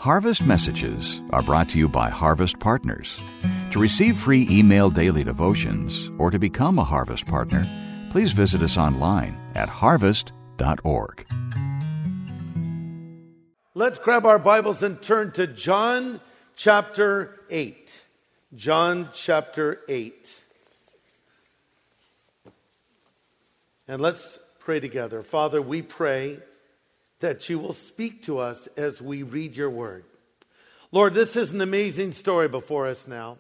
Harvest Messages are brought to you by Harvest Partners. To receive free email daily devotions or to become a Harvest Partner, please visit us online at harvest.org. Let's grab our Bibles and turn to John chapter 8. John chapter 8. And let's pray together. Father, we pray that you will speak to us as we read your word. Lord, this is an amazing story before us now,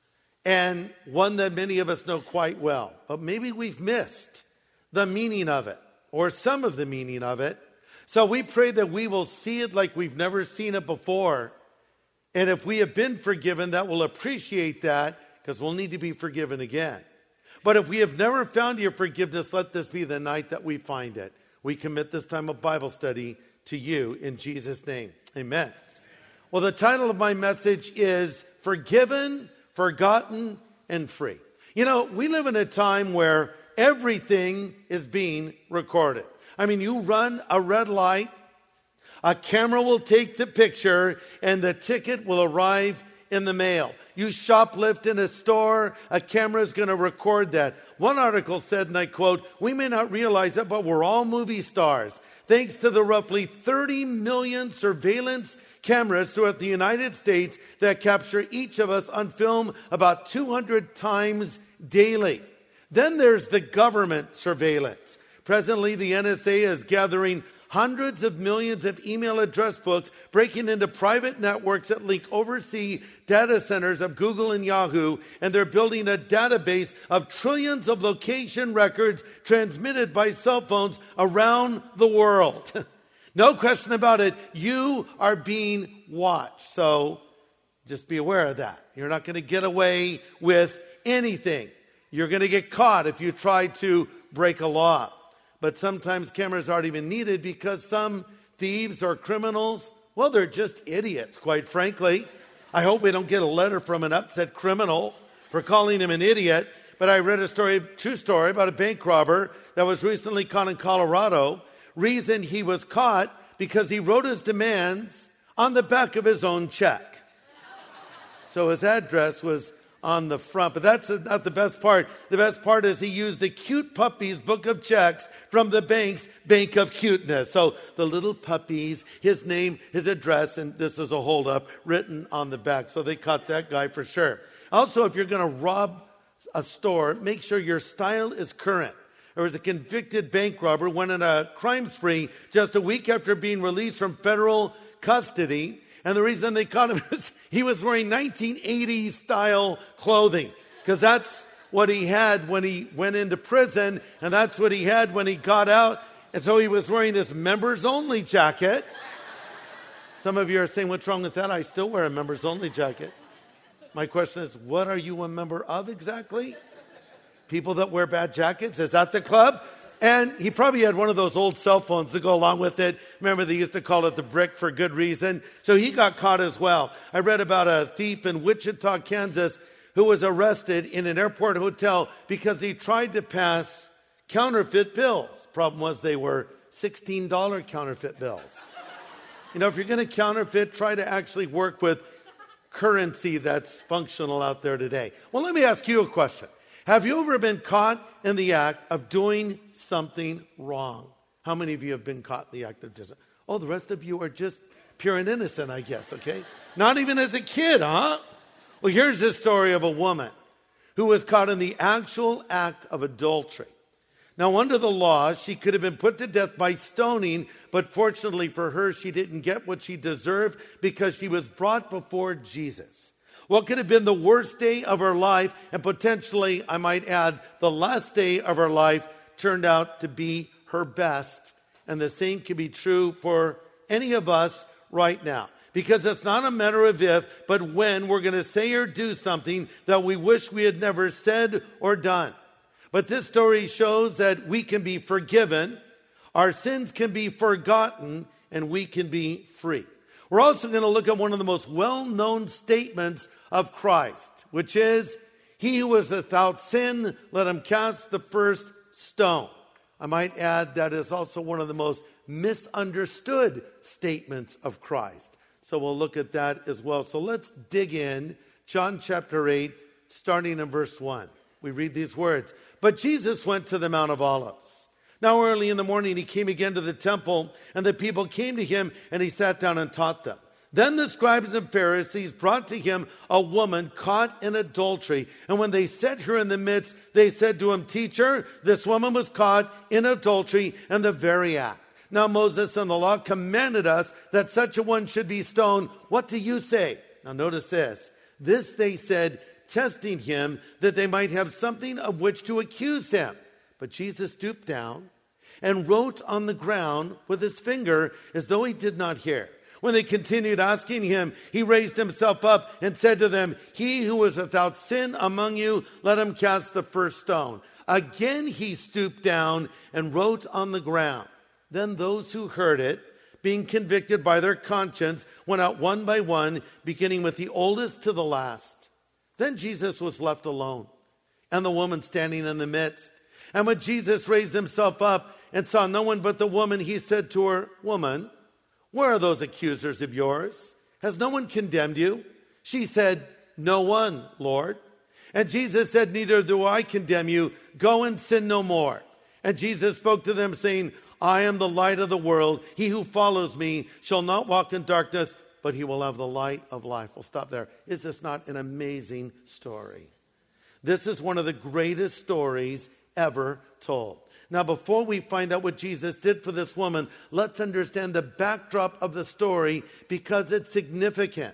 and one that many of us know quite well. But maybe we've missed the meaning of it, or some of the meaning of it. So we pray that we will see it like we've never seen it before. And if we have been forgiven, that we'll appreciate that, because we'll need to be forgiven again. But if we have never found your forgiveness, let this be the night that we find it. We commit this time of Bible study to you in Jesus' name. Amen. Well, the title of my message is Forgiven, Forgotten, and Free. You know, we live in a time where everything is being recorded. I mean, you run a red light, a camera will take the picture, and the ticket will arrive in the mail. You shoplift in a store, a camera is going to record that. One article said, and I quote, "We may not realize it, but we're all movie stars. Thanks to the roughly 30 million surveillance cameras throughout the United States that capture each of us on film about 200 times daily." Then there's the government surveillance. Presently, the NSA is gathering hundreds of millions of email address books, breaking into private networks that link overseas data centers of Google and Yahoo, and they're building a database of trillions of location records transmitted by cell phones around the world. No question about it, you are being watched. So just be aware of that. You're not going to get away with anything. You're going to get caught if you try to break a law. But sometimes cameras aren't even needed because some thieves or criminals, well, they're just idiots, quite frankly. I hope we don't get a letter from an upset criminal for calling him an idiot. But I read a story, true story, about a bank robber that was recently caught in Colorado. Reason he was caught because he wrote his demands on the back of his own check. So his address was on the front. But that's not the best part. The best part is he used the cute puppies book of checks from the bank's Bank of Cuteness. So the little puppies, his name, his address, and this is a holdup written on the back. So they caught that guy for sure. Also, if you're going to rob a store, make sure your style is current. There was a convicted bank robber went on a crime spree just a week after being released from federal custody. And the reason they caught him is he was wearing 1980s style clothing, because that's what he had when he went into prison, and that's what he had when he got out. And so he was wearing this members only jacket. Some of you are saying, what's wrong with that? I still wear a members only jacket. My question is, what are you a member of exactly? People that wear bad jackets? Is that the club? And he probably had one of those old cell phones to go along with it. Remember, they used to call it the brick for good reason. So he got caught as well. I read about a thief in Wichita, Kansas, who was arrested in an airport hotel because he tried to pass counterfeit bills. Problem was they were $16 counterfeit bills. You know, if you're going to counterfeit, try to actually work with currency that's functional out there today. Well, let me ask you a question. Have you ever been caught in the act of doing something wrong? How many of you have been caught in the act of doing something? Oh, the rest of you are just pure and innocent, I guess, okay? Not even as a kid, huh? Well, here's the story of a woman who was caught in the actual act of adultery. Now, under the law, she could have been put to death by stoning, but fortunately for her, she didn't get what she deserved because she was brought before Jesus. What could have been the worst day of her life, and potentially, I might add, the last day of her life, turned out to be her best. And the same can be true for any of us right now. Because it's not a matter of if, but when we're going to say or do something that we wish we had never said or done. But this story shows that we can be forgiven, our sins can be forgotten, and we can be free. We're also going to look at one of the most well-known statements of Christ, which is, "He who is without sin, let him cast the first stone." I might add that is also one of the most misunderstood statements of Christ. So we'll look at that as well. So let's dig in. John chapter 8, starting in verse 1. We read these words. But Jesus went to the Mount of Olives. Now early in the morning he came again to the temple, and the people came to him, and he sat down and taught them. Then the scribes and Pharisees brought to him a woman caught in adultery. And when they set her in the midst, they said to him, Teacher, this woman was caught in adultery in the very act. Now Moses and the law commanded us that such a one should be stoned. What do you say? Now notice this. This they said, testing him, that they might have something of which to accuse him. But Jesus stooped down and wrote on the ground with his finger as though he did not hear. When they continued asking him, he raised himself up and said to them, He who is without sin among you, let him cast the first stone. Again he stooped down and wrote on the ground. Then those who heard it, being convicted by their conscience, went out one by one, beginning with the oldest to the last. Then Jesus was left alone, and the woman standing in the midst. And when Jesus raised himself up and saw no one but the woman, he said to her, Woman, where are those accusers of yours? Has no one condemned you? She said, No one, Lord. And Jesus said, Neither do I condemn you. Go and sin no more. And Jesus spoke to them, saying, I am the light of the world. He who follows me shall not walk in darkness, but he will have the light of life. We'll stop there. Is this not an amazing story? This is one of the greatest stories ever told. Now, before we find out what Jesus did for this woman, let's understand the backdrop of the story because it's significant.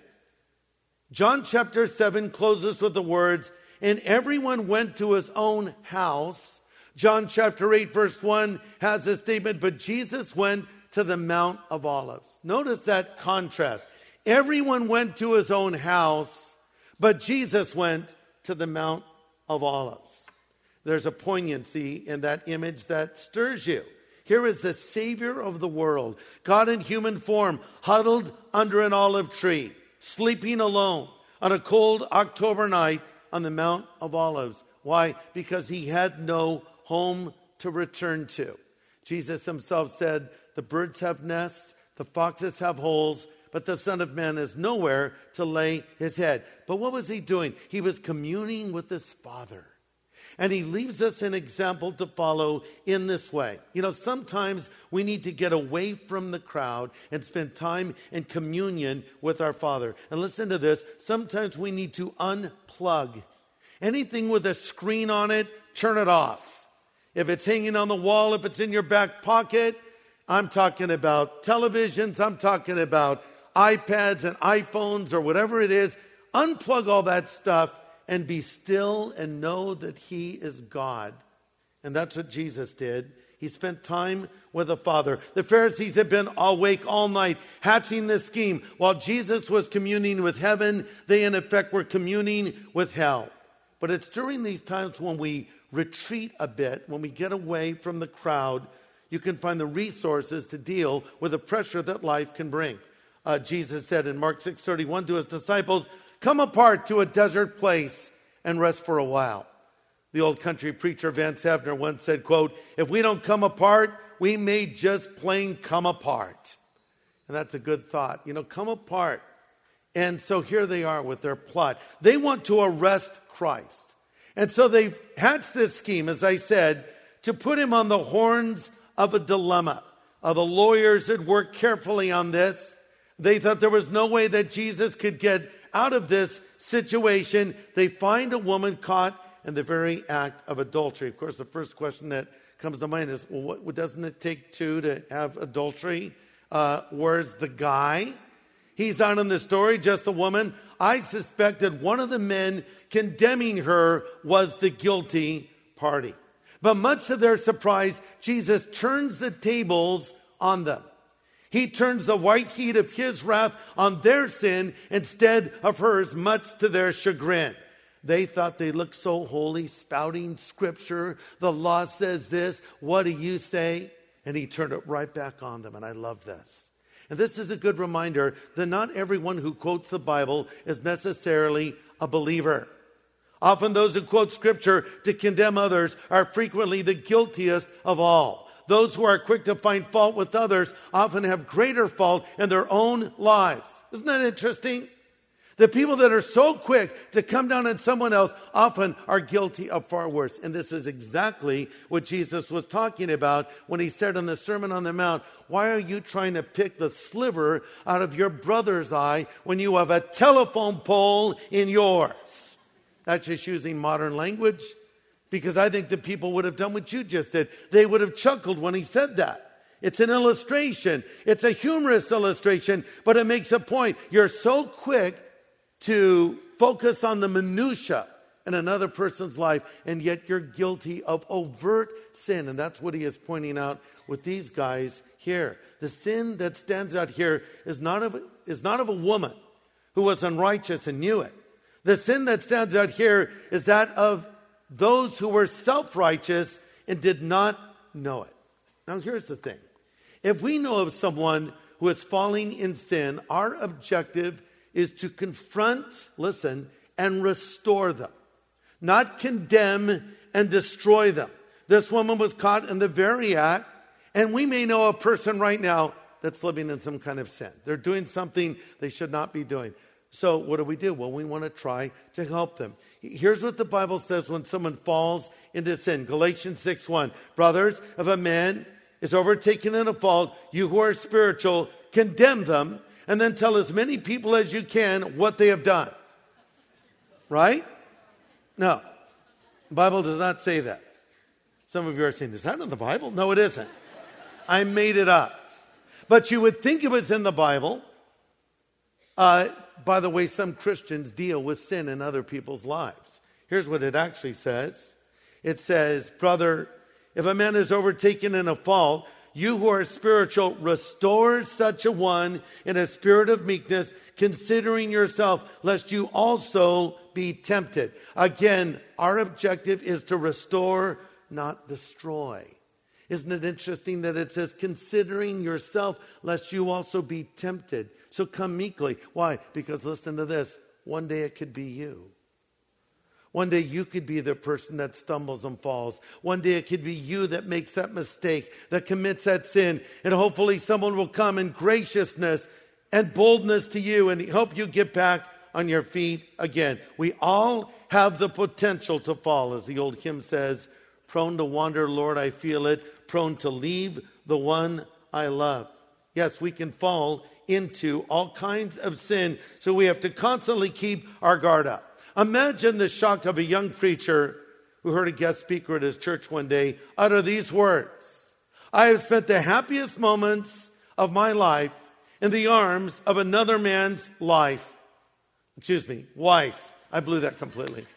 John chapter 7 closes with the words, and everyone went to his own house. John chapter 8 verse 1 has a statement, but Jesus went to the Mount of Olives. Notice that contrast. Everyone went to his own house, but Jesus went to the Mount of Olives. There's a poignancy in that image that stirs you. Here is the Savior of the world, God in human form, huddled under an olive tree, sleeping alone on a cold October night on the Mount of Olives. Why? Because he had no home to return to. Jesus himself said, the birds have nests, the foxes have holes, but the Son of Man has nowhere to lay his head. But what was he doing? He was communing with his Father. And he leaves us an example to follow in this way. You know, sometimes we need to get away from the crowd and spend time in communion with our Father. And listen to this. Sometimes we need to unplug. Anything with a screen on it, turn it off. If it's hanging on the wall, if it's in your back pocket, I'm talking about televisions, I'm talking about iPads and iPhones or whatever it is. Unplug all that stuff and be still and know that he is God. And that's what Jesus did. He spent time with the Father. The Pharisees had been awake all night, hatching this scheme. While Jesus was communing with heaven, they in effect were communing with hell. But it's during these times when we retreat a bit, when we get away from the crowd, you can find the resources to deal with the pressure that life can bring. Jesus said in Mark 6:31 to his disciples, come apart to a desert place and rest for a while. The old country preacher Vance Havner once said, quote, if we don't come apart, we may just plain come apart. And that's a good thought. You know, come apart. And so here they are with their plot. They want to arrest Christ. And so they've hatched this scheme, as I said, to put him on the horns of a dilemma. The lawyers had worked carefully on this. They thought there was no way that Jesus could get out of this situation. They find a woman caught in the very act of adultery. Of course, the first question that comes to mind is, well, doesn't it take two to have adultery? Where's the guy? He's not in the story, just the woman. I suspect that one of the men condemning her was the guilty party. But much to their surprise, Jesus turns the tables on them. He turns the white heat of his wrath on their sin instead of hers, much to their chagrin. They thought they looked so holy, spouting scripture. The law says this. What do you say? And he turned it right back on them. And I love this. And this is a good reminder that not everyone who quotes the Bible is necessarily a believer. Often those who quote scripture to condemn others are frequently the guiltiest of all. Those who are quick to find fault with others often have greater fault in their own lives. Isn't that interesting? The people that are so quick to come down on someone else often are guilty of far worse. And this is exactly what Jesus was talking about when he said in the Sermon on the Mount, why are you trying to pick the sliver out of your brother's eye when you have a telephone pole in yours? That's just using modern language, because I think the people would have done what you just did. They would have chuckled when he said that. It's an illustration. It's a humorous illustration, but it makes a point. You're so quick to focus on the minutia in another person's life, and yet you're guilty of overt sin. And that's what he is pointing out with these guys here. The sin that stands out here is not of a woman who was unrighteous and knew it. The sin that stands out here is that of those who were self-righteous and did not know it. Now here's the thing. If we know of someone who is falling in sin, our objective is to confront, listen, and restore them, not condemn and destroy them. This woman was caught in the very act, and we may know a person right now that's living in some kind of sin. They're doing something they should not be doing. So what do? Well, we want to try to help them. Here's what the Bible says when someone falls into sin. Galatians 6:1. Brothers, if a man is overtaken in a fault, you who are spiritual, condemn them, and then tell as many people as you can what they have done. Right? No. The Bible does not say that. Some of you are saying, is that in the Bible? No, it isn't. I made it up. But you would think it was in the Bible. By the way, some Christians deal with sin in other people's lives. Here's what it actually says. It says, brother, if a man is overtaken in a fault, you who are spiritual, restore such a one in a spirit of meekness, considering yourself, lest you also be tempted. Again, our objective is to restore, not destroy. Isn't it interesting that it says, considering yourself, lest you also be tempted? So come meekly. Why? Because listen to this. One day it could be you. One day you could be the person that stumbles and falls. One day it could be you that makes that mistake, that commits that sin. And hopefully someone will come in graciousness and boldness to you and help you get back on your feet again. We all have the potential to fall, as the old hymn says, prone to wander, Lord, I feel it, prone to leave the one I love. Yes, we can fall into all kinds of sin, so we have to constantly keep our guard up. Imagine the shock of a young preacher who heard a guest speaker at his church one day utter these words. I have spent the happiest moments of my life in the arms of another man's wife. I blew that completely.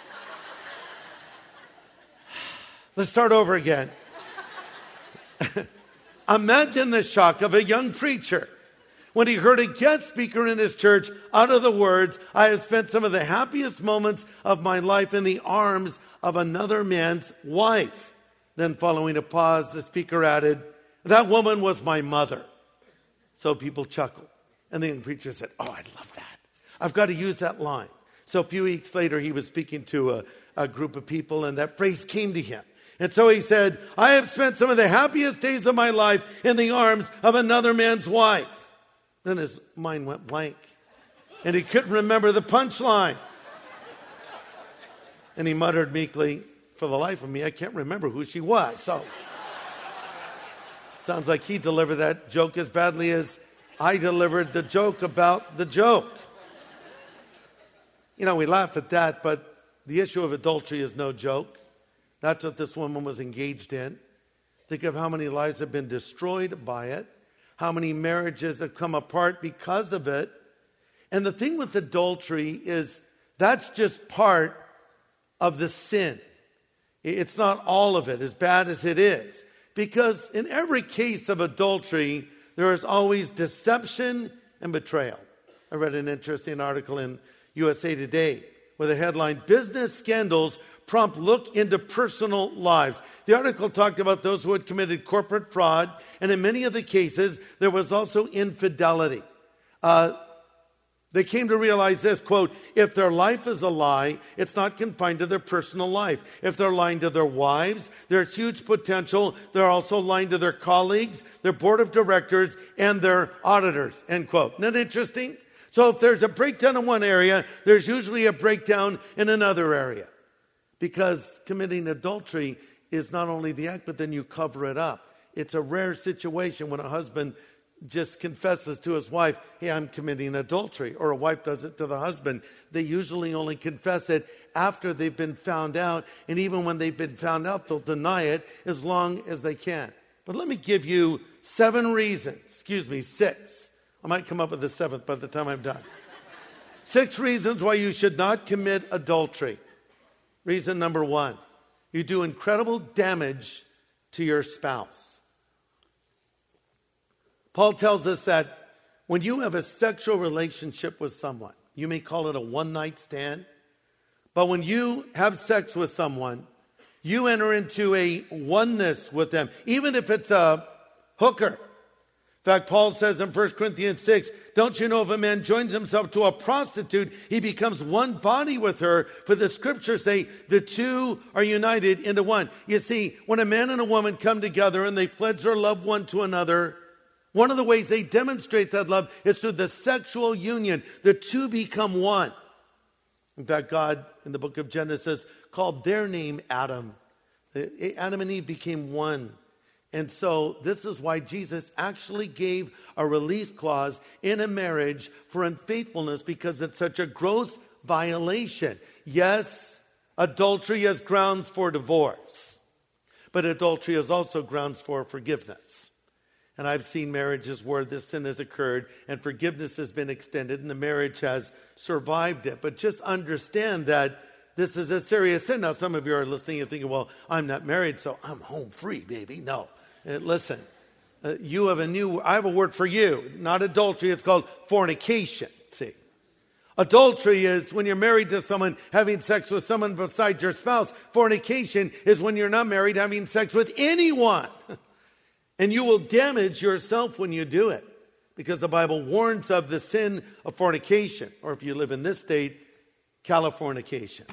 Let's start over again. Imagine the shock of a young preacher when he heard a guest speaker in his church utter the words, I have spent some of the happiest moments of my life in the arms of another man's wife. Then following a pause, the speaker added, that woman was my mother. So people chuckled. And the young preacher said, oh, I love that. I've got to use that line. So a few weeks later, he was speaking to a group of people, and that phrase came to him. And so he said, I have spent some of the happiest days of my life in the arms of another man's wife. Then his mind went blank, and he couldn't remember the punchline. And he muttered meekly, for the life of me, I can't remember who she was. So, sounds like he delivered that joke as badly as I delivered the joke about the joke. You know, we laugh at that, but the issue of adultery is no joke. That's what this woman was engaged in. Think of how many lives have been destroyed by it. How many marriages have come apart because of it. And the thing with adultery is that's just part of the sin. It's not all of it, as bad as it is. Because in every case of adultery, there is always deception and betrayal. I read an interesting article in USA Today with a headline, Business Scandals Prompt Look into Personal Lives. The article talked about those who had committed corporate fraud, and in many of the cases, there was also infidelity. They came to realize this, quote, if their life is a lie, it's not confined to their personal life. If they're lying to their wives, there's huge potential. They're also lying to their colleagues, their board of directors, and their auditors, end quote. Isn't that interesting? So if there's a breakdown in one area, there's usually a breakdown in another area. Because committing adultery is not only the act, but then you cover it up. It's a rare situation when a husband just confesses to his wife, hey, I'm committing adultery. Or a wife does it to the husband. They usually only confess it after they've been found out. And even when they've been found out, they'll deny it as long as they can. But let me give you 6. I might come up with the 7th by the time I'm done. 6 reasons why you should not commit adultery. Reason number 1, you do incredible damage to your spouse. Paul tells us that when you have a sexual relationship with someone, you may call it a one-night stand, but when you have sex with someone, you enter into a oneness with them, even if it's a hooker. In fact, Paul says in 1 Corinthians 6, don't you know if a man joins himself to a prostitute, he becomes one body with her? For the scriptures say the two are united into one. You see, when a man and a woman come together and they pledge their love one to another, one of the ways they demonstrate that love is through the sexual union. The two become one. In fact, God, in the book of Genesis, called their name Adam. Adam and Eve became one. And so this is why Jesus actually gave a release clause in a marriage for unfaithfulness, because it's such a gross violation. Yes, adultery is grounds for divorce, but adultery is also grounds for forgiveness. And I've seen marriages where this sin has occurred and forgiveness has been extended and the marriage has survived it. But just understand that this is a serious sin. Now, some of you are listening and thinking, well, I'm not married, so I'm home free, baby. No. Listen, I have a word for you. Not adultery, it's called fornication. See, adultery is when you're married to someone, having sex with someone besides your spouse. Fornication is when you're not married, having sex with anyone. And you will damage yourself when you do it, because the Bible warns of the sin of fornication, or if you live in this state, Californication.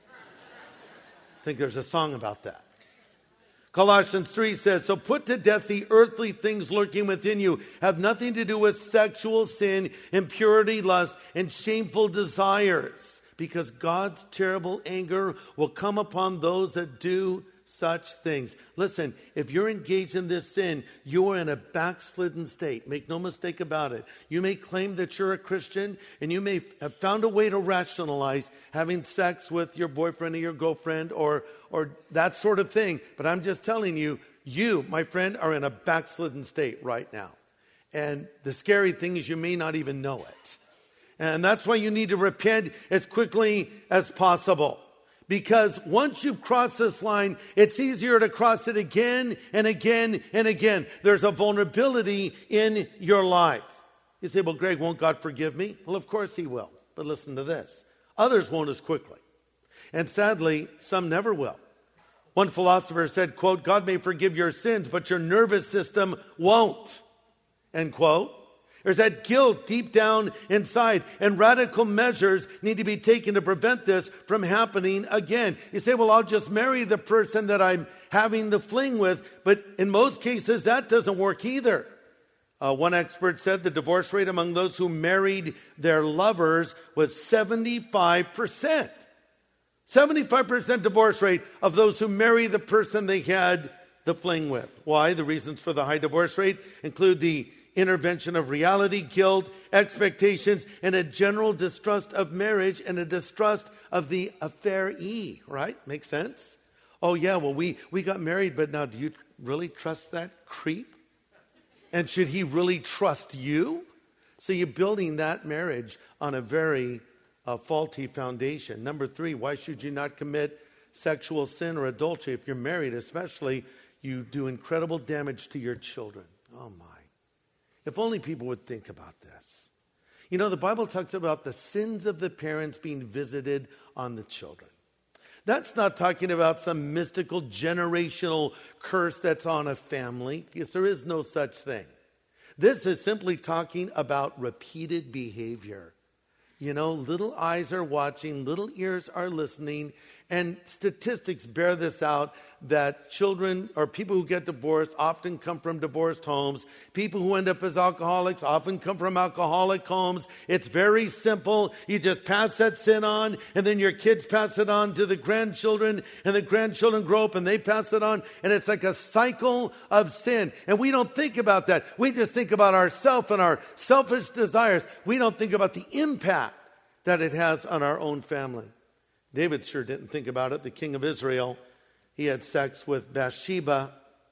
I think there's a song about that. Colossians 3 says, so put to death the earthly things lurking within you. Have nothing to do with sexual sin, impurity, lust, and shameful desires, because God's terrible anger will come upon those that do such things. Listen, if you're engaged in this sin, you are in a backslidden state. Make no mistake about it. You may claim that you're a Christian, and you may have found a way to rationalize having sex with your boyfriend or your girlfriend or that sort of thing. But I'm just telling you, you, my friend, are in a backslidden state right now. And the scary thing is you may not even know it. And that's why you need to repent as quickly as possible. Because once you've crossed this line, it's easier to cross it again and again and again. There's a vulnerability in your life. You say, well, Greg, won't God forgive me? Well, of course he will. But listen to this. Others won't as quickly. And sadly, some never will. One philosopher said, quote, God may forgive your sins, but your nervous system won't, end quote. There's that guilt deep down inside, and radical measures need to be taken to prevent this from happening again. You say, well, I'll just marry the person that I'm having the fling with, but in most cases that doesn't work either. One expert said the divorce rate among those who married their lovers was 75%. 75% divorce rate of those who marry the person they had the fling with. Why? The reasons for the high divorce rate include the intervention of reality, guilt, expectations, and a general distrust of marriage and a distrust of the affairee, right? Makes sense? Oh, yeah, well, we got married, but now do you really trust that creep? And should he really trust you? So you're building that marriage on a very faulty foundation. Number 3, why should you not commit sexual sin or adultery? If you're married, especially, you do incredible damage to your children. Oh, my. If only people would think about this. You know, the Bible talks about the sins of the parents being visited on the children. That's not talking about some mystical generational curse that's on a family, because there is no such thing. This is simply talking about repeated behavior. You know, little eyes are watching, little ears are listening, and statistics bear this out, that children or people who get divorced often come from divorced homes. People who end up as alcoholics often come from alcoholic homes. It's very simple. You just pass that sin on, and then your kids pass it on to the grandchildren, and the grandchildren grow up and they pass it on, and it's like a cycle of sin. And we don't think about that. We just think about ourselves and our selfish desires. We don't think about the impact that it has on our own family. David sure didn't think about it. The king of Israel, he had sex with Bathsheba,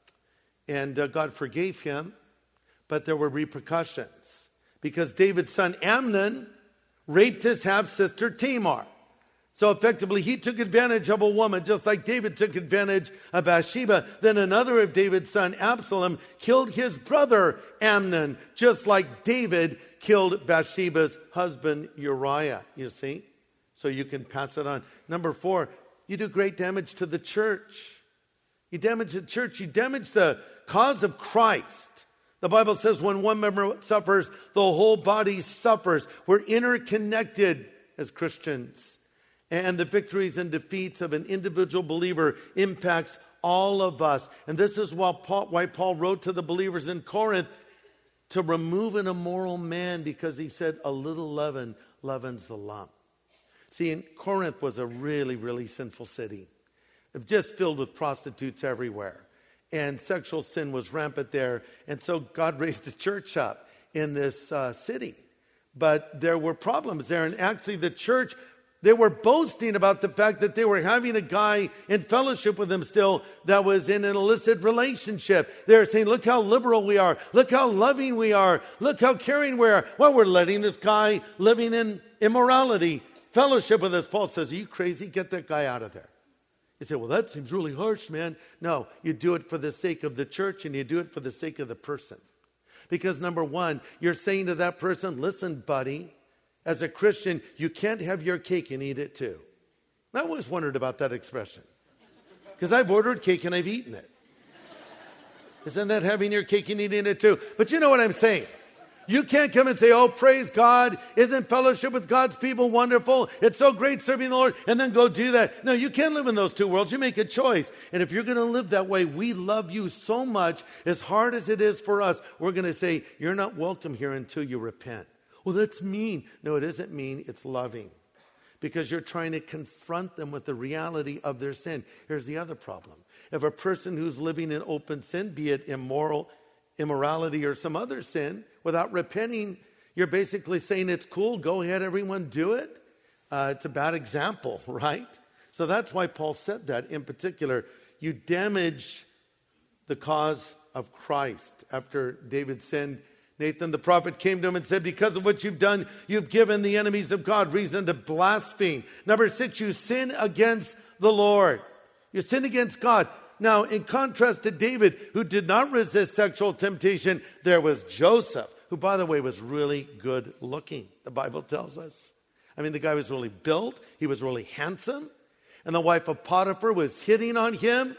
and God forgave him, but there were repercussions because David's son Amnon raped his half-sister Tamar. So effectively, he took advantage of a woman, just like David took advantage of Bathsheba. Then another of David's son, Absalom, killed his brother Amnon, just like David killed Bathsheba's husband Uriah, you see? So you can pass it on. Number 4, you do great damage to the church. You damage the church. You damage the cause of Christ. The Bible says when one member suffers, the whole body suffers. We're interconnected as Christians. And the victories and defeats of an individual believer impacts all of us. And this is why Paul wrote to the believers in Corinth to remove an immoral man, because he said a little leaven leavens the lump. See, in Corinth was a really, really sinful city. Just filled with prostitutes everywhere. And sexual sin was rampant there. And so God raised the church up in this city. But there were problems there. And actually the church, they were boasting about the fact that they were having a guy in fellowship with them still that was in an illicit relationship. They were saying, look how liberal we are. Look how loving we are. Look how caring we are. Well, we're letting this guy living in immorality fellowship with us. Paul says, are you crazy? Get that guy out of there. You say, well, that seems really harsh, man. No, you do it for the sake of the church, and you do it for the sake of the person. Because number 1, you're saying to that person, listen, buddy, as a Christian, you can't have your cake and eat it too. I always wondered about that expression. Because I've ordered cake and I've eaten it. Isn't that having your cake and eating it too? But you know what I'm saying. You can't come and say, oh, praise God. Isn't fellowship with God's people wonderful? It's so great serving the Lord, and then go do that. No, you can't live in those two worlds. You make a choice. And if you're going to live that way, we love you so much. As hard as it is for us, we're going to say, you're not welcome here until you repent. Well, that's mean. No, it isn't mean. It's loving. Because you're trying to confront them with the reality of their sin. Here's the other problem. If a person who's living in open sin, be it immorality or some other sin, without repenting, you're basically saying it's cool, go ahead, everyone do it. It's a bad example, right? So that's why Paul said that in particular. You damage the cause of Christ. After David sinned, Nathan the prophet came to him and said, because of what you've done, you've given the enemies of God reason to blaspheme. Number 6, you sin against the Lord. You sin against God. Now, in contrast to David, who did not resist sexual temptation, there was Joseph, who, by the way, was really good looking, the Bible tells us. I mean, the guy was really built. He was really handsome. And the wife of Potiphar was hitting on him.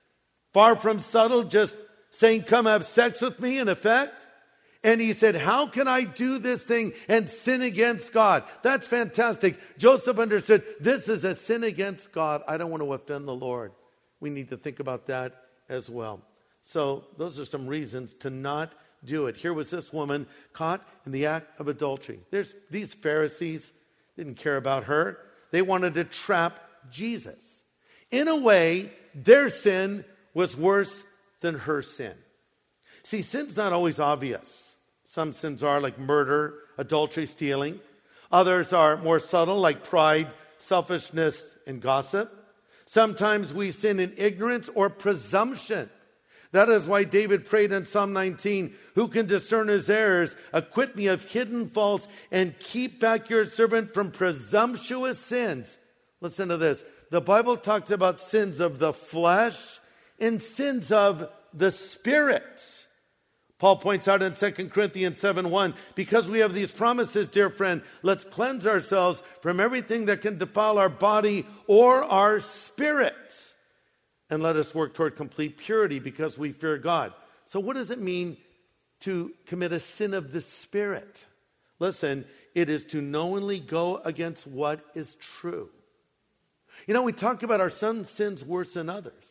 Far from subtle, just saying, come have sex with me, in effect. And he said, how can I do this thing and sin against God? That's fantastic. Joseph understood, this is a sin against God. I don't want to offend the Lord. We need to think about that as well. So those are some reasons to not do it. Here was this woman caught in the act of adultery. There's these Pharisees didn't care about her. They wanted to trap Jesus. In a way, their sin was worse than her sin. See, sin's not always obvious. Some sins are, like murder, adultery, stealing. Others are more subtle, like pride, selfishness, and gossip. Sometimes we sin in ignorance or presumption. That is why David prayed in Psalm 19, who can discern his errors? Acquit me of hidden faults and keep back your servant from presumptuous sins. Listen to this. The Bible talks about sins of the flesh and sins of the spirit. Paul points out in 2 Corinthians 7:1, because we have these promises, dear friend, let's cleanse ourselves from everything that can defile our body or our spirit. And let us work toward complete purity because we fear God. So what does it mean to commit a sin of the spirit? Listen, it is to knowingly go against what is true. You know, we talk about our some sins worse than others.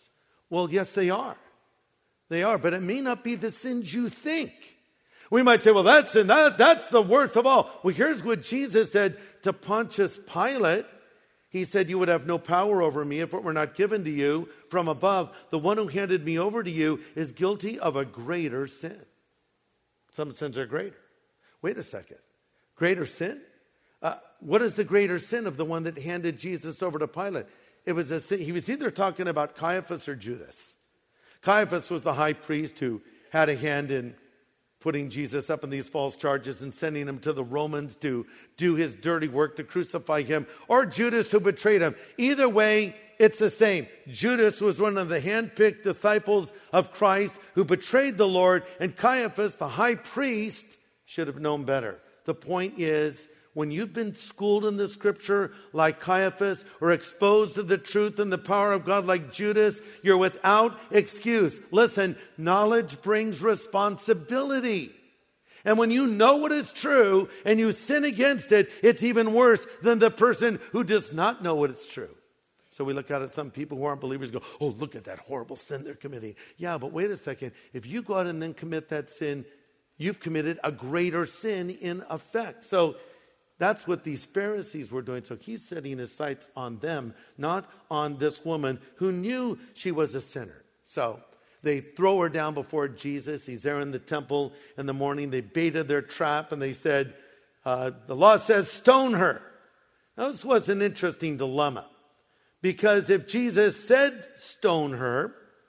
Well, yes, they are. They are, but it may not be the sins you think. We might say, well, that's sin. That's the worst of all. Well, here's what Jesus said to Pontius Pilate. He said, you would have no power over me if it were not given to you from above. The one who handed me over to you is guilty of a greater sin. Some sins are greater. Wait a second. Greater sin? What is the greater sin of the one that handed Jesus over to Pilate? It was a sin. He was either talking about Caiaphas or Judas. Caiaphas was the high priest who had a hand in putting Jesus up in these false charges and sending him to the Romans to do his dirty work, to crucify him, or Judas who betrayed him. Either way, it's the same. Judas was one of the handpicked disciples of Christ who betrayed the Lord, and Caiaphas, the high priest, should have known better. The point is, when you've been schooled in the scripture like Caiaphas or exposed to the truth and the power of God like Judas, you're without excuse. Listen, knowledge brings responsibility. And when you know what is true and you sin against it, it's even worse than the person who does not know what is true. So we look out at some people who aren't believers and go, oh, look at that horrible sin they're committing. Yeah, but wait a second. If you go out and then commit that sin, you've committed a greater sin in effect. So that's what these Pharisees were doing. So he's setting his sights on them, not on this woman who knew she was a sinner. So they throw her down before Jesus. He's there in the temple in the morning. They baited their trap and they said, the law says stone her. Now this was an interesting dilemma. Because if Jesus said stone her,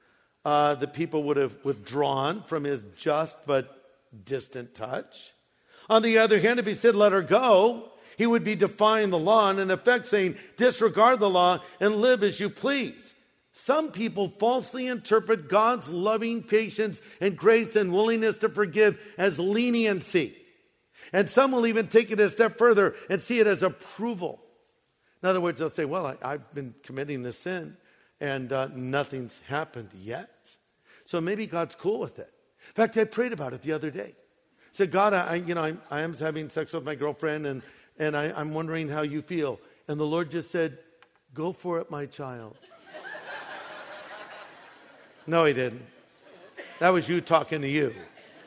the people would have withdrawn from his just but distant touch. On the other hand, if he said, let her go, he would be defying the law and in effect saying, disregard the law and live as you please. Some people falsely interpret God's loving patience and grace and willingness to forgive as leniency. And some will even take it a step further and see it as approval. In other words, they'll say, well, I've been committing this sin and nothing's happened yet. So maybe God's cool with it. In fact, I prayed about it the other day. I said, God, I am having sex with my girlfriend and I'm wondering how you feel. And the Lord just said, go for it, my child. No, he didn't. That was you talking to you.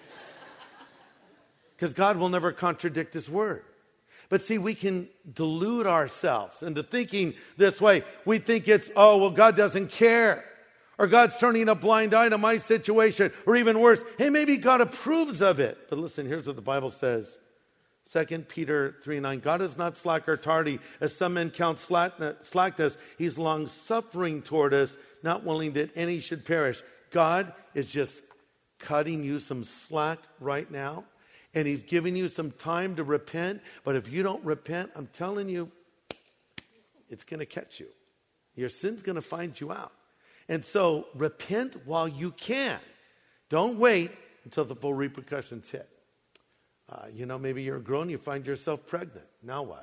Because God will never contradict his word. But see, we can delude ourselves into thinking this way. We think it's, oh, well, God doesn't care. Or God's turning a blind eye to my situation. Or even worse, hey, maybe God approves of it. But listen, here's what the Bible says. 2 Peter 3:9. God is not slack or tardy, as some men count slackness. He's long-suffering toward us, not willing that any should perish. God is just cutting you some slack right now. And he's giving you some time to repent. But if you don't repent, I'm telling you, it's going to catch you. Your sin's going to find you out. And so repent while you can. Don't wait until the full repercussions hit. Maybe you're grown, you find yourself pregnant. Now what?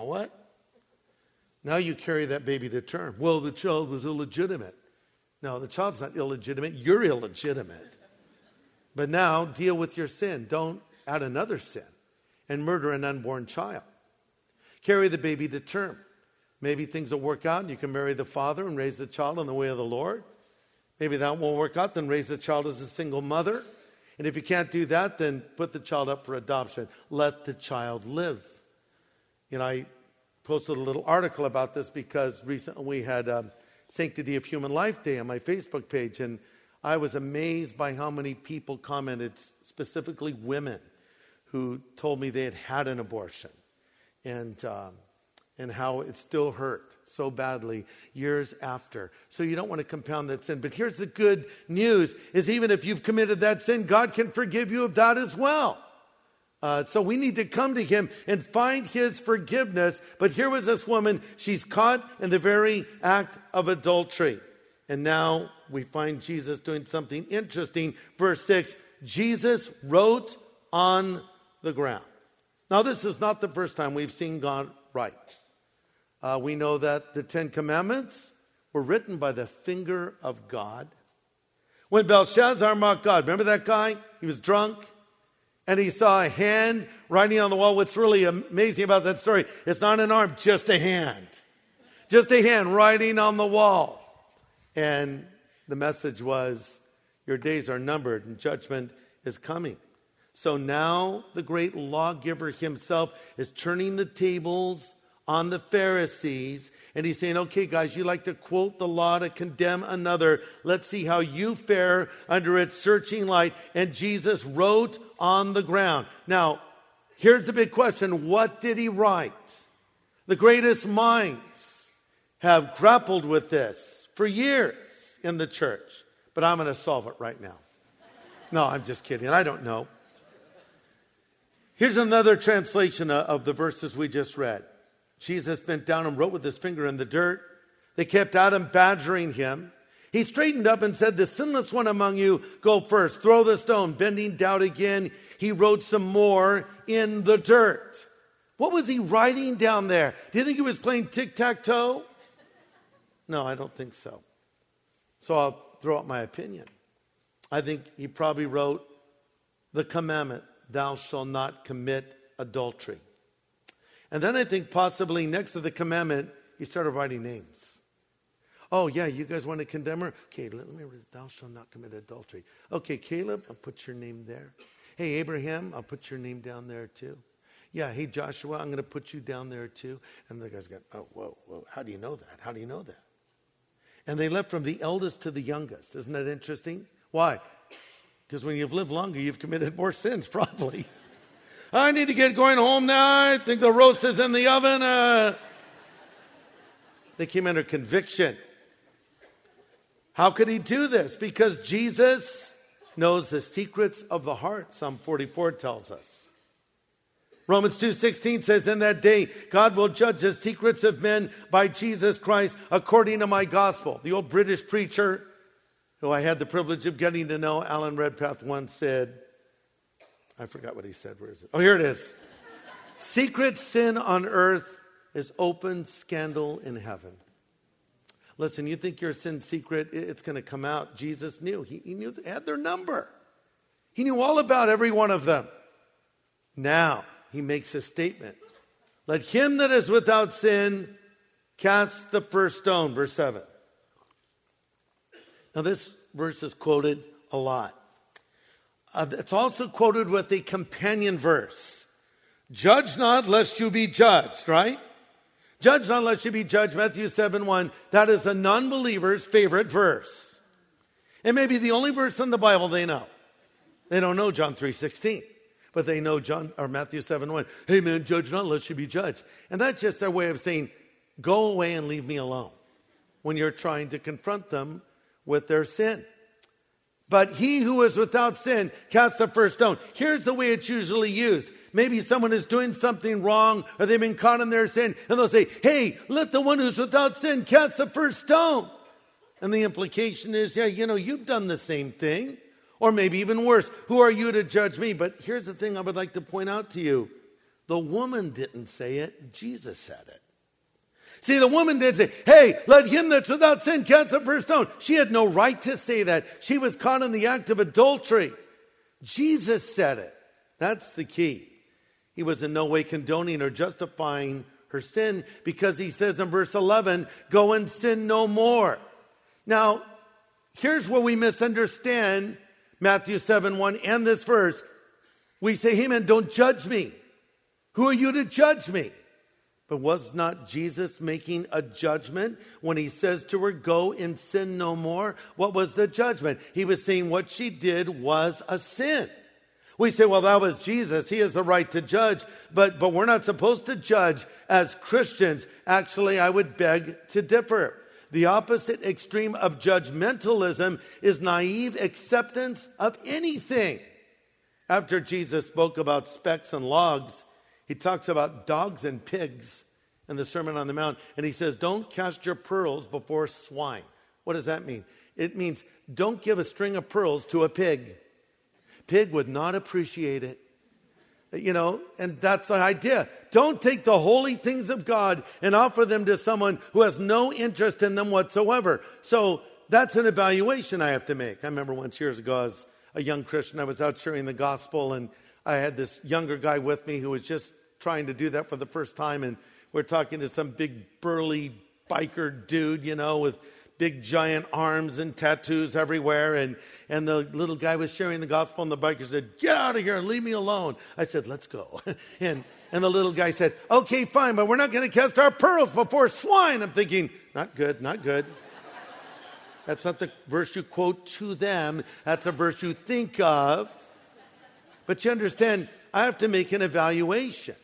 Now you carry that baby to term. Well, the child was illegitimate. No, the child's not illegitimate. You're illegitimate. But now deal with your sin. Don't add another sin and murder an unborn child. Carry the baby to term. Maybe things will work out and you can marry the father and raise the child in the way of the Lord. Maybe that won't work out, then raise the child as a single mother. And if you can't do that, then put the child up for adoption. Let the child live. I posted a little article about this because recently we had Sanctity of Human Life Day on my Facebook page. And I was amazed by how many people commented, specifically women, who told me they had had an abortion. And how it still hurt so badly years after. So you don't want to compound that sin. But here's the good news, is even if you've committed that sin, God can forgive you of that as well. So we need to come to him and find his forgiveness. But here was this woman, she's caught in the very act of adultery. And now we find Jesus doing something interesting. Verse 6, Jesus wrote on the ground. Now this is not the first time we've seen God write. We know that the Ten Commandments were written by the finger of God. When Belshazzar mocked God, remember that guy? He was drunk and he saw a hand writing on the wall. What's really amazing about that story, it's not an arm, just a hand. Just a hand writing on the wall. And The message was, your days are numbered and judgment is coming. So now the great lawgiver himself is turning the tables on the Pharisees. And he's saying, okay, guys, you like to quote the law to condemn another. Let's see how you fare under its searching light. And Jesus wrote on the ground. Now, here's the big question. What did he write? The greatest minds have grappled with this for years in the church. But I'm going to solve it right now. No, I'm just kidding. I don't know. Here's another translation of the verses we just read. Jesus bent down and wrote with his finger in the dirt. They kept at him, badgering him. He straightened up and said, the sinless one among you, go first. Throw the stone. Bending down again, he wrote some more in the dirt. What was he writing down there? Do you think he was playing tic-tac-toe? No, I don't think so. So I'll throw out my opinion. I think he probably wrote the commandment, thou shalt not commit adultery. And then I think possibly next to the commandment, he started writing names. Oh, yeah, you guys want to condemn her? Okay, let me read, thou shalt not commit adultery. Okay, Caleb, I'll put your name there. Hey, Abraham, I'll put your name down there too. Yeah, hey, Joshua, I'm going to put you down there too. And the guy's going, oh, whoa, how do you know that? How do you know that? And they left from the eldest to the youngest. Isn't that interesting? Why? Because when you've lived longer, you've committed more sins, probably. I need to get going home now. I think the roast is in the oven. They came under conviction. How could he do this? Because Jesus knows the secrets of the heart, Psalm 44 tells us. Romans 2:16 says, in that day, God will judge the secrets of men by Jesus Christ according to my gospel. The old British preacher, who I had the privilege of getting to know, Alan Redpath, once said, I forgot what he said. Where is it? Oh, here it is. Secret sin on earth is open scandal in heaven. Listen, you think your sin's secret, it's going to come out. Jesus knew. He knew, they had their number. He knew all about every one of them. Now, he makes a statement. Let him that is without sin cast the first stone. Verse 7. Now, this verse is quoted a lot. It's also quoted with a companion verse. Judge not lest you be judged, right? Judge not lest you be judged, Matthew 7:1. That is the non-believer's favorite verse. It may be the only verse in the Bible they know. They don't know John 3:16, but they know Matthew 7:1. Hey man, judge not lest you be judged. And that's just their way of saying, go away and leave me alone when you're trying to confront them with their sin. But he who is without sin casts the first stone. Here's the way it's usually used. Maybe someone is doing something wrong or they've been caught in their sin. And they'll say, hey, let the one who's without sin cast the first stone. And the implication is, yeah, you've done the same thing. Or maybe even worse. Who are you to judge me? But here's the thing I would like to point out to you. The woman didn't say it. Jesus said it. See, the woman did say, hey, let him that's without sin cast the first stone. She had no right to say that. She was caught in the act of adultery. Jesus said it. That's the key. He was in no way condoning or justifying her sin because he says in verse 11, go and sin no more. Now, here's where we misunderstand Matthew 7:1 and this verse. We say, hey man, don't judge me. Who are you to judge me? But was not Jesus making a judgment when he says to her, go and sin no more? What was the judgment? He was saying what she did was a sin. We say, well, that was Jesus. He has the right to judge, but we're not supposed to judge as Christians. Actually, I would beg to differ. The opposite extreme of judgmentalism is naive acceptance of anything. After Jesus spoke about specks and logs, he talks about dogs and pigs in the Sermon on the Mount. And he says, don't cast your pearls before swine. What does that mean? It means don't give a string of pearls to a pig. Pig would not appreciate it. And that's the idea. Don't take the holy things of God and offer them to someone who has no interest in them whatsoever. So that's an evaluation I have to make. I remember once years ago as a young Christian, I was out sharing the gospel and I had this younger guy with me who was just trying to do that for the first time. And we're talking to some big burly biker dude, with big giant arms and tattoos everywhere. And the little guy was sharing the gospel, and the biker said, "Get out of here and leave me alone." I said, "Let's go." And the little guy said, "Okay, fine, but we're not going to cast our pearls before swine." I'm thinking, not good, not good. That's not the verse you quote to them. That's a verse you think of. But you understand, I have to make an evaluation.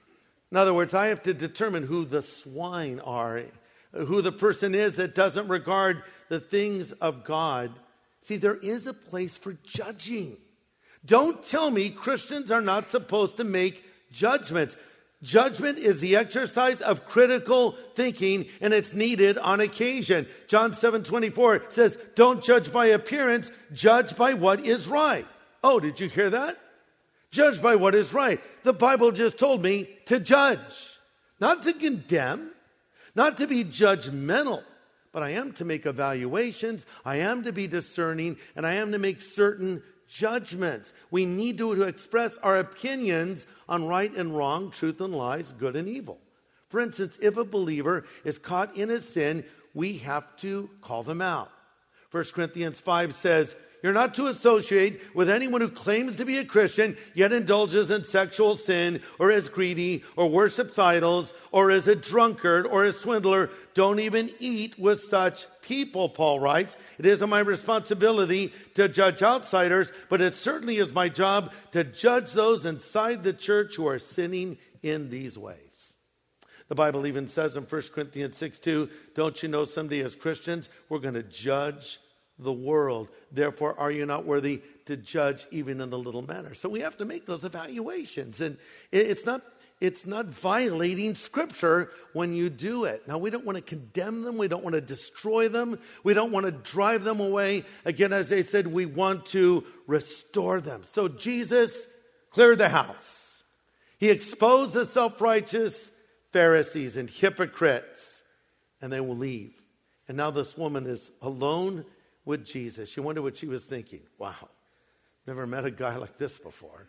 In other words, I have to determine who the swine are, who the person is that doesn't regard the things of God. See, there is a place for judging. Don't tell me Christians are not supposed to make judgments. Judgment is the exercise of critical thinking, and it's needed on occasion. John 7:24 says, "Don't judge by appearance, judge by what is right." Oh, did you hear that? Judge by what is right. The Bible just told me to judge, not to condemn, not to be judgmental, but I am to make evaluations, I am to be discerning, and I am to make certain judgments. We need to express our opinions on right and wrong, truth and lies, good and evil. For instance, if a believer is caught in a sin, we have to call them out. 1 Corinthians 5 says, "You're not to associate with anyone who claims to be a Christian, yet indulges in sexual sin, or is greedy, or worships idols, or is a drunkard, or a swindler. Don't even eat with such people," Paul writes. "It isn't my responsibility to judge outsiders, but it certainly is my job to judge those inside the church who are sinning in these ways." The Bible even says in 1 Corinthians 6:2, "Don't you know someday as Christians, we're going to judge the world. Therefore, are you not worthy to judge even in the little matter?" So we have to make those evaluations. And it's not violating Scripture when you do it. Now, we don't want to condemn them. We don't want to destroy them. We don't want to drive them away. Again, as I said, we want to restore them. So Jesus cleared the house. He exposed the self-righteous Pharisees and hypocrites, and they will leave. And now this woman is alone with Jesus. You wonder what she was thinking. Wow, never met a guy like this before.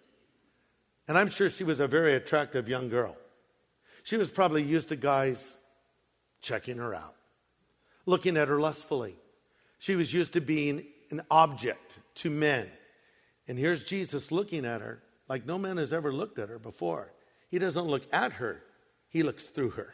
And I'm sure she was a very attractive young girl. She was probably used to guys checking her out, looking at her lustfully. She was used to being an object to men. And here's Jesus looking at her like no man has ever looked at her before. He doesn't look at her, he looks through her.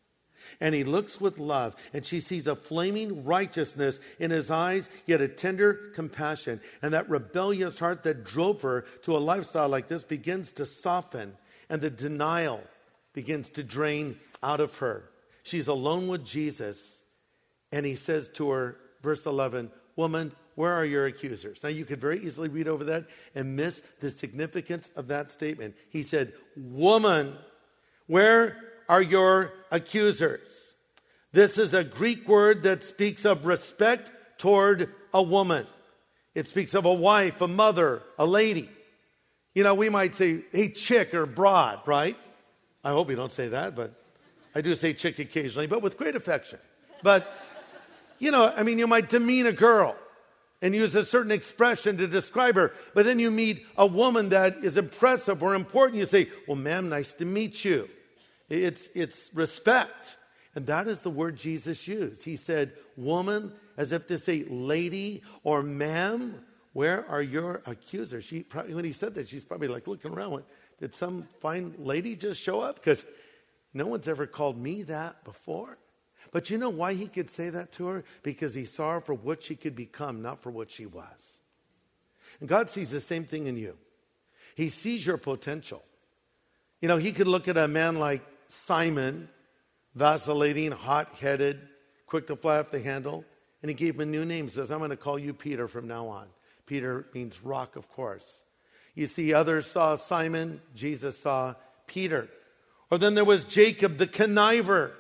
And he looks with love, and she sees a flaming righteousness in his eyes, yet a tender compassion. And that rebellious heart that drove her to a lifestyle like this begins to soften, and the denial begins to drain out of her. She's alone with Jesus, and he says to her, verse 11, "Woman, where are your accusers?" Now, you could very easily read over that and miss the significance of that statement. He said, "Woman, where are your accusers?" This is a Greek word that speaks of respect toward a woman. It speaks of a wife, a mother, a lady. You know, we might say, "Hey, chick," or "broad," right? I hope you don't say that, but I do say chick occasionally, but with great affection. But, you might demean a girl and use a certain expression to describe her. But then you meet a woman that is impressive or important. You say, "Well, ma'am, nice to meet you." It's respect. And that is the word Jesus used. He said, "Woman," as if to say, "Lady," or "Ma'am, where are your accusers?" When he said that, she's probably like looking around. Did some fine lady just show up? Because no one's ever called me that before. But you know why he could say that to her? Because he saw her for what she could become, not for what she was. And God sees the same thing in you. He sees your potential. You know, he could look at a man like Simon, vacillating, hot-headed, quick to fly off the handle, and he gave him a new name. He says, "I'm going to call you Peter from now on." Peter means rock, of course. You see, others saw Simon, Jesus saw Peter. Or then there was Jacob the conniver.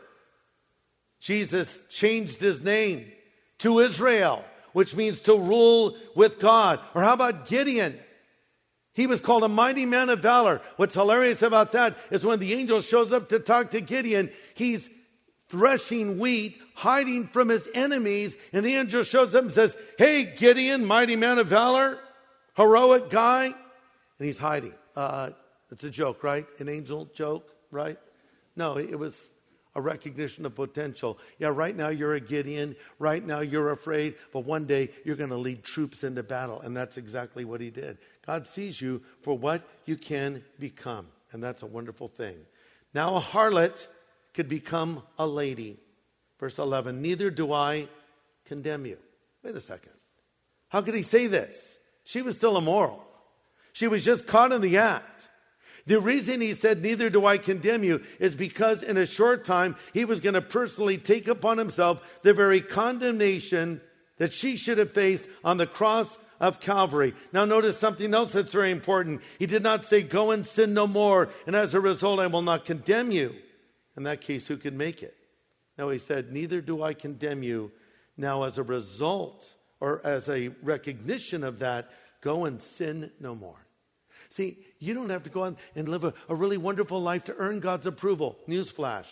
Jesus changed his name to Israel, which means to rule with God. Or how about Gideon? He was called a mighty man of valor. What's hilarious about that is when the angel shows up to talk to Gideon, he's threshing wheat, hiding from his enemies, and the angel shows up and says, "Hey, Gideon, mighty man of valor, heroic guy," and he's hiding. It's a joke, right? An angel joke, right? No, it was a recognition of potential. Yeah, right now you're a Gideon. Right now you're afraid. But one day you're going to lead troops into battle. And that's exactly what he did. God sees you for what you can become. And that's a wonderful thing. Now a harlot could become a lady. Verse 11, neither do I condemn you. Wait a second. How could he say this? She was still immoral. She was just caught in the act. The reason he said, neither do I condemn you, is because in a short time, he was going to personally take upon himself the very condemnation that she should have faced on the cross of Calvary. Now notice something else that's very important. He did not say, go and sin no more, and as a result, I will not condemn you. In that case, who could make it? No, he said, neither do I condemn you. Now as a result, or as a recognition of that, go and sin no more. See, you don't have to go on and live a really wonderful life to earn God's approval. Newsflash.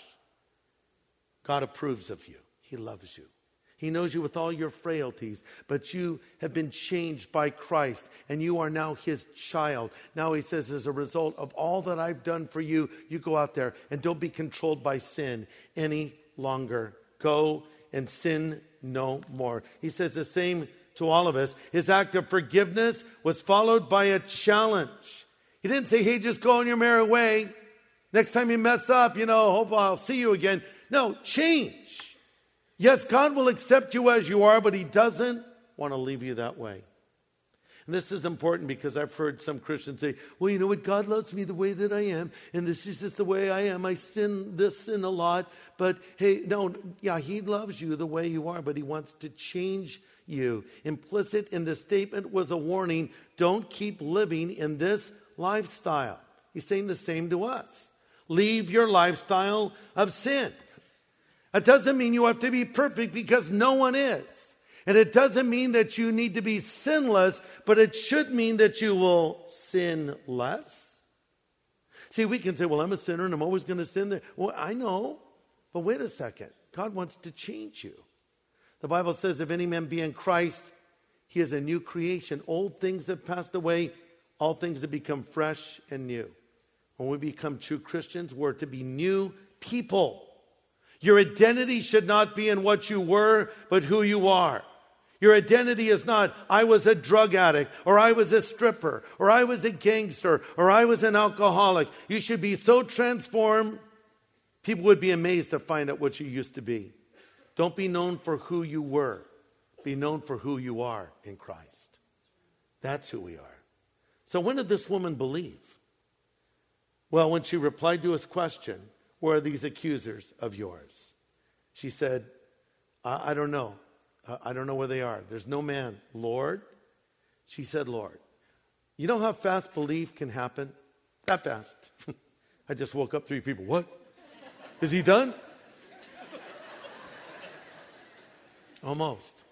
God approves of you. He loves you. He knows you with all your frailties, but you have been changed by Christ, and you are now his child. Now he says, as a result of all that I've done for you, you go out there and don't be controlled by sin any longer. Go and sin no more. He says the same to all of us. His act of forgiveness was followed by a challenge. He didn't say, hey, just go on your merry way. Next time you mess up, hope I'll see you again. No, change. Yes, God will accept you as you are, but he doesn't want to leave you that way. And this is important because I've heard some Christians say, well, you know what? God loves me the way that I am, and this is just the way I am. I sin a lot, but hey, no, yeah, he loves you the way you are, but he wants to change you. Implicit in the statement was a warning, don't keep living in this lifestyle. He's saying the same to us. Leave your lifestyle of sin. It doesn't mean you have to be perfect because no one is. And it doesn't mean that you need to be sinless, but it should mean that you will sin less. See, we can say, well, I'm a sinner and I'm always going to sin there. Well, I know, but wait a second. God wants to change you. The Bible says, if any man be in Christ, he is a new creation. Old things have passed away, all things have become fresh and new. When we become true Christians, we're to be new people. Your identity should not be in what you were, but who you are. Your identity is not, I was a drug addict, or I was a stripper, or I was a gangster, or I was an alcoholic. You should be so transformed, people would be amazed to find out what you used to be. Don't be known for who you were. Be known for who you are in Christ. That's who we are. So when did this woman believe? Well, when she replied to his question, where are these accusers of yours? She said, I don't know. I don't know where they are. There's no man. Lord? She said, Lord. You know how fast belief can happen? That fast. I just woke up 3 people. What? Is he done? Almost.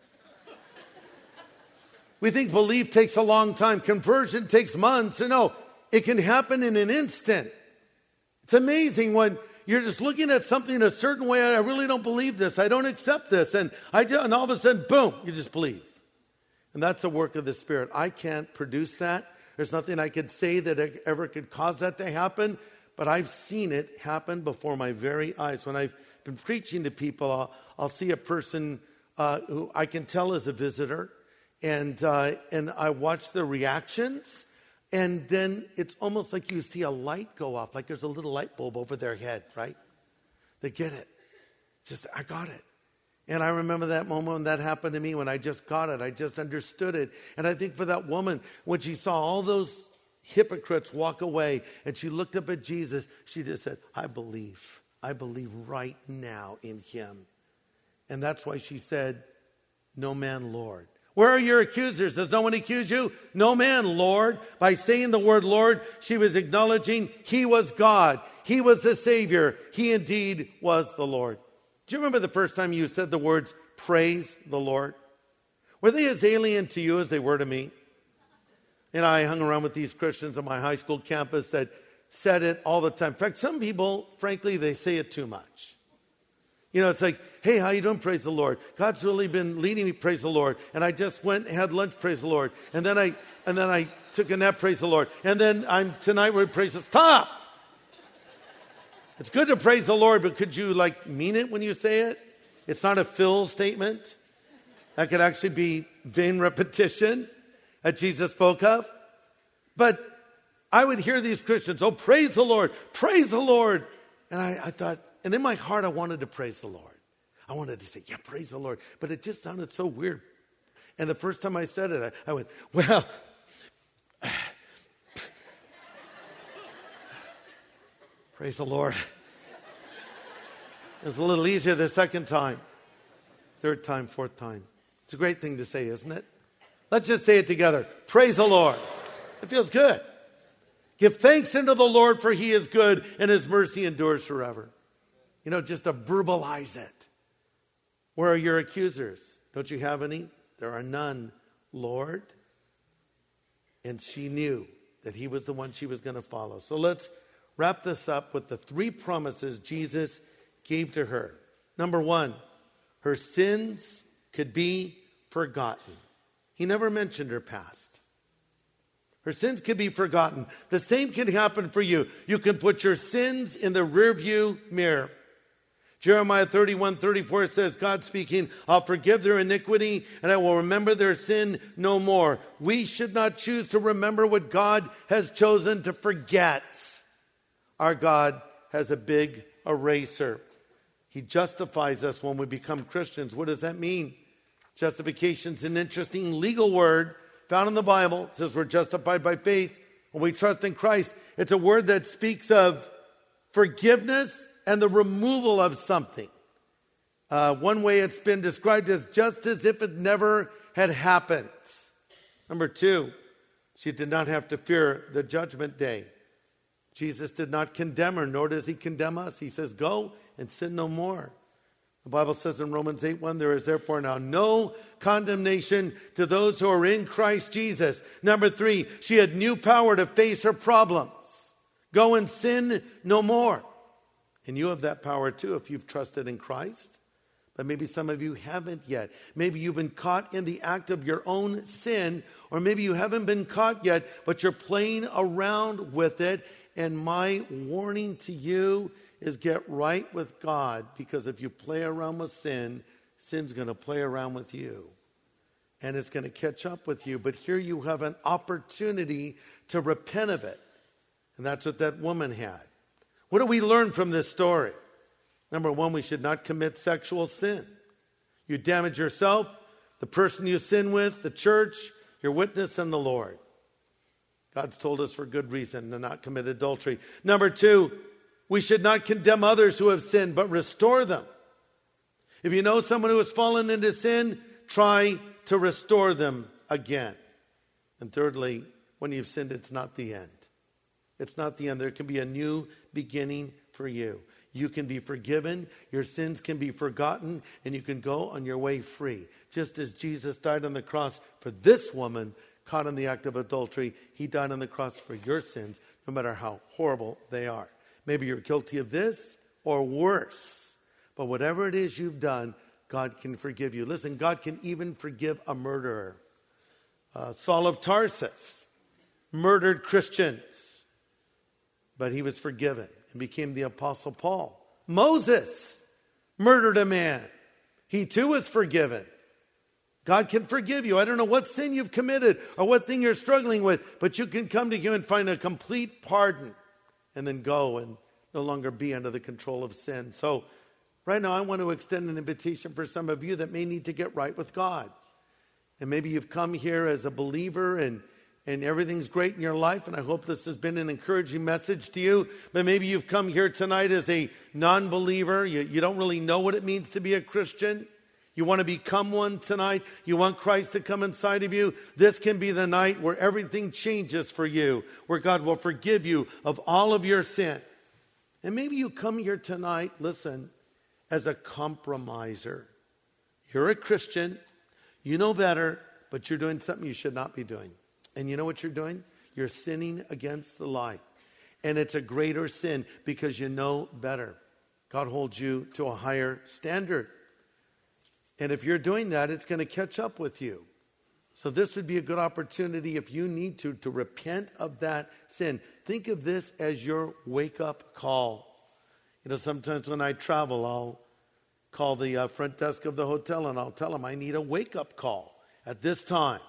We think belief takes a long time. Conversion takes months. No, it can happen in an instant. It's amazing when you're just looking at something a certain way. I really don't believe this. I don't accept this. And all of a sudden, boom, you just believe. And that's a work of the Spirit. I can't produce that. There's nothing I could say that ever could cause that to happen. But I've seen it happen before my very eyes. When I've been preaching to people, I'll see a person who I can tell is a visitor. And I watch their reactions. And then it's almost like you see a light go off, like there's a little light bulb over their head, right? They get it. I got it. And I remember that moment when that happened to me, when I just got it. I just understood it. And I think for that woman, when she saw all those hypocrites walk away and she looked up at Jesus, she just said, I believe. I believe right now in him. And that's why she said, no man, Lord. Where are your accusers? Does no one accuse you? No man, Lord. By saying the word Lord, she was acknowledging he was God. He was the Savior. He indeed was the Lord. Do you remember the first time you said the words, praise the Lord? Were they as alien to you as they were to me? And I hung around with these Christians on my high school campus that said it all the time. In fact, some people, frankly, they say it too much. It's like, hey, how you doing? Praise the Lord. God's really been leading me, praise the Lord. And I just went and had lunch, praise the Lord. And then I took a nap, praise the Lord. And then tonight we're praise the Stop! It's good to praise the Lord, but could you mean it when you say it? It's not a fill statement. That could actually be vain repetition that Jesus spoke of. But I would hear these Christians, oh, praise the Lord, praise the Lord. And I thought, and in my heart, I wanted to praise the Lord. I wanted to say, yeah, praise the Lord. But it just sounded so weird. And the first time I said it, I went, well, praise the Lord. It was a little easier the second time, third time, fourth time. It's a great thing to say, isn't it? Let's just say it together. Praise the Lord. It feels good. Give thanks unto the Lord, for he is good, and his mercy endures forever. Just to verbalize it. Where are your accusers? Don't you have any? There are none, Lord. And she knew that he was the one she was going to follow. So let's wrap this up with the 3 promises Jesus gave to her. Number 1, her sins could be forgotten. He never mentioned her past. Her sins can be forgotten. The same can happen for you. You can put your sins in the rearview mirror. Jeremiah 31:34 says, God speaking, I'll forgive their iniquity and I will remember their sin no more. We should not choose to remember what God has chosen to forget. Our God has a big eraser. He justifies us when we become Christians. What does that mean? Justification is an interesting legal word found in the Bible. It says we're justified by faith when we trust in Christ. It's a word that speaks of forgiveness and the removal of something. One way it's been described as just as if it never had happened. Number 2, she did not have to fear the judgment day. Jesus did not condemn her, nor does he condemn us. He says, go and sin no more. The Bible says in Romans 8:1, there is therefore now no condemnation to those who are in Christ Jesus. Number 3, she had new power to face her problems. Go and sin no more. And you have that power too if you've trusted in Christ. But maybe some of you haven't yet. Maybe you've been caught in the act of your own sin, or maybe you haven't been caught yet, but you're playing around with it. And my warning to you is get right with God, because if you play around with sin, sin's going to play around with you. And it's going to catch up with you. But here you have an opportunity to repent of it. And that's what that woman had. What do we learn from this story? Number 1, we should not commit sexual sin. You damage yourself, the person you sin with, the church, your witness, and the Lord. God's told us for good reason to not commit adultery. Number 2, we should not condemn others who have sinned, but restore them. If you know someone who has fallen into sin, try to restore them again. And thirdly, when you've sinned, it's not the end. It's not the end. There can be a new beginning for you. You can be forgiven, your sins can be forgotten, and you can go on your way free. Just as Jesus died on the cross for this woman caught in the act of adultery, he died on the cross for your sins, no matter how horrible they are. Maybe you're guilty of this or worse, but whatever it is you've done, God can forgive you. Listen, God can even forgive a murderer. Saul of Tarsus murdered Christians, but he was forgiven and became the Apostle Paul. Moses murdered a man. He too was forgiven. God can forgive you. I don't know what sin you've committed or what thing you're struggling with, but you can come to him and find a complete pardon and then go and no longer be under the control of sin. So right now I want to extend an invitation for some of you that may need to get right with God. And maybe you've come here as a believer and everything's great in your life, and I hope this has been an encouraging message to you. But maybe you've come here tonight as a non-believer. You don't really know what it means to be a Christian. You want to become one tonight. You want Christ to come inside of you. This can be the night where everything changes for you, where God will forgive you of all of your sin. And maybe you come here tonight, listen, as a compromiser. You're a Christian. You know better, but you're doing something you should not be doing. And you know what you're doing? You're sinning against the light. And it's a greater sin because you know better. God holds you to a higher standard. And if you're doing that, it's going to catch up with you. So this would be a good opportunity if you need to repent of that sin. Think of this as your wake-up call. Sometimes when I travel, I'll call the front desk of the hotel and I'll tell them I need a wake-up call at this time.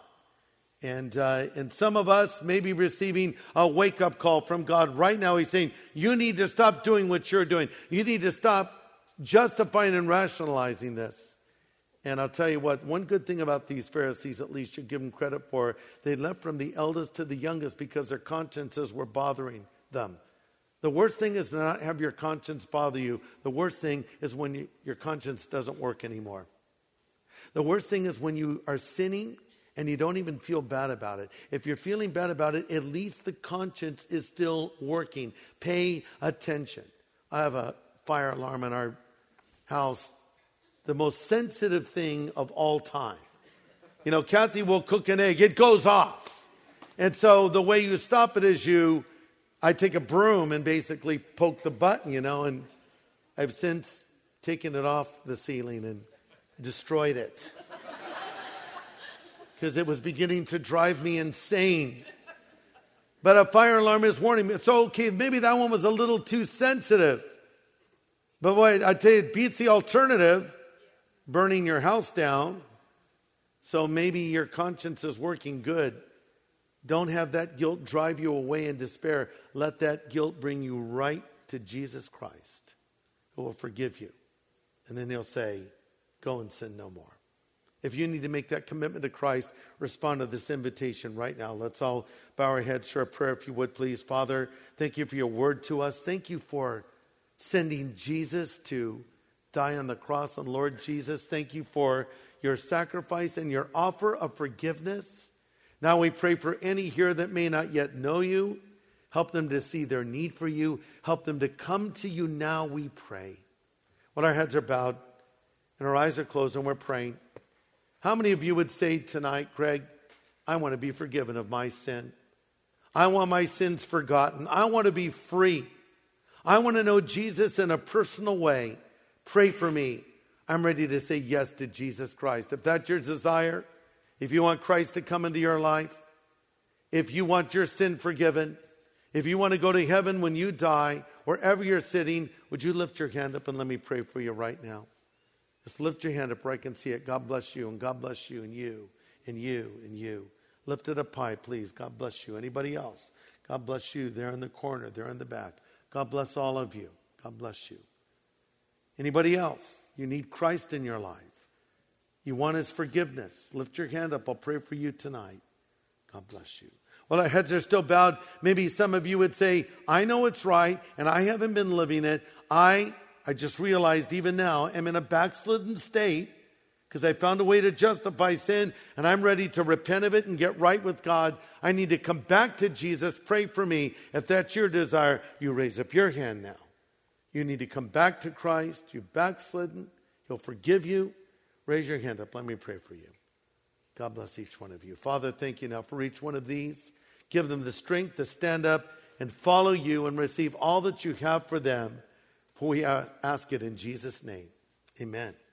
And some of us may be receiving a wake-up call from God right now. He's saying, you need to stop doing what you're doing. You need to stop justifying and rationalizing this. And I'll tell you what, one good thing about these Pharisees, at least you give them credit for, they left from the eldest to the youngest because their consciences were bothering them. The worst thing is to not have your conscience bother you. The worst thing is when your conscience doesn't work anymore. The worst thing is when you are sinning and you don't even feel bad about it. If you're feeling bad about it, at least the conscience is still working. Pay attention. I have a fire alarm in our house, the most sensitive thing of all time. Kathy will cook an egg. It goes off. And so the way you stop it is I take a broom and basically poke the button, and I've since taken it off the ceiling and destroyed it. Because it was beginning to drive me insane. But a fire alarm is warning me. So, okay, maybe that one was a little too sensitive. But wait, I tell you, it beats the alternative, burning your house down. So maybe your conscience is working good. Don't have that guilt drive you away in despair. Let that guilt bring you right to Jesus Christ, who will forgive you. And then he'll say, go and sin no more. If you need to make that commitment to Christ, respond to this invitation right now. Let's all bow our heads for a prayer, if you would, please. Father, thank you for your word to us. Thank you for sending Jesus to die on the cross. And Lord Jesus, thank you for your sacrifice and your offer of forgiveness. Now we pray for any here that may not yet know you. Help them to see their need for you. Help them to come to you now, we pray. While our heads are bowed and our eyes are closed and we're praying, how many of you would say tonight, Greg, I want to be forgiven of my sin. I want my sins forgotten. I want to be free. I want to know Jesus in a personal way. Pray for me. I'm ready to say yes to Jesus Christ. If that's your desire, if you want Christ to come into your life, if you want your sin forgiven, if you want to go to heaven when you die, wherever you're sitting, would you lift your hand up and let me pray for you right now? Just lift your hand up where I can see it. God bless you, and God bless you, and you, and you, and you. Lift it up high, please. God bless you. Anybody else? God bless you. There in the corner, there in the back. God bless all of you. God bless you. Anybody else? You need Christ in your life. You want his forgiveness. Lift your hand up. I'll pray for you tonight. God bless you. Well, our heads are still bowed. Maybe some of you would say, I know it's right, and I haven't been living it. I just realized even now I'm in a backslidden state because I found a way to justify sin, and I'm ready to repent of it and get right with God. I need to come back to Jesus. Pray for me. If that's your desire, you raise up your hand now. You need to come back to Christ. You've backslidden. He'll forgive you. Raise your hand up. Let me pray for you. God bless each one of you. Father, thank you now for each one of these. Give them the strength to stand up and follow you and receive all that you have for them. For we ask it in Jesus' name. Amen.